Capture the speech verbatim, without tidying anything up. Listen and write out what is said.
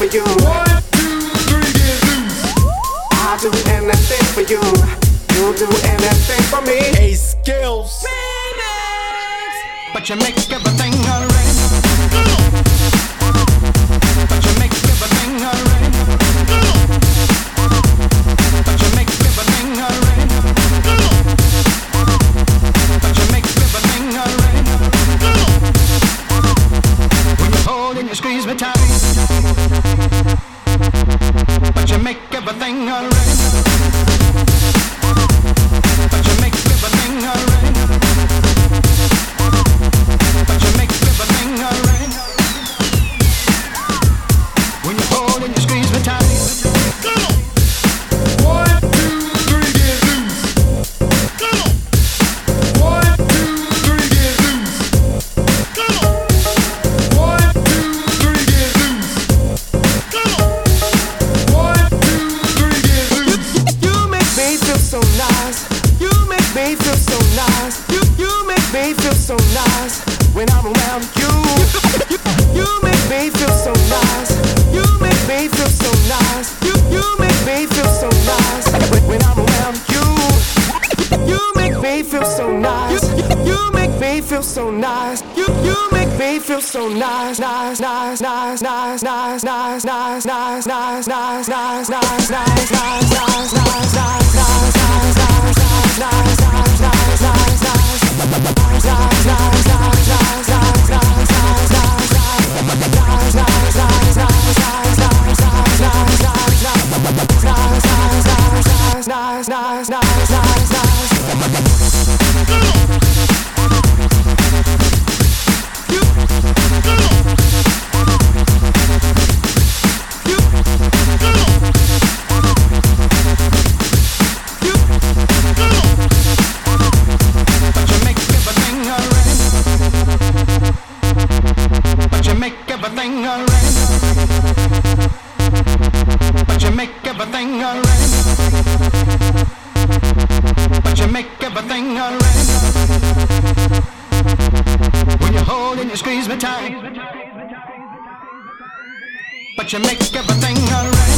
you. One, two, three, get loose. I'll do anything for you. You'll do anything for me. Hey, skills. Remix. But you make everything alright. But you make everything alright. But you make everything alright. But you make everything alright. When you hold and you squeeze me tight. But you make everything alright. But you make everything alright. But you make everything alright. When you hold and you squeeze me tight. One, two, three, get loose. One, two, three, get loose. One, two, three, get loose. One, two, three, get loose. You make me feel so nice. You make me feel so nice. You you make me feel so nice when I'm around you. You, you make me feel so nice. You make me feel so nice. You you make me feel so nice when, when I'm around you. You make me feel so nice. You, you make me feel so nice. You you make me feel so nice, nice, nice, nice, nice, nice, nice, nice, nice, nice, nice, nice, nice, nice, nice, nice, nice, nice, But you make everything alright. But you make everything alright. But you make everything alright. When you hold and you squeeze me tight. But you make everything alright.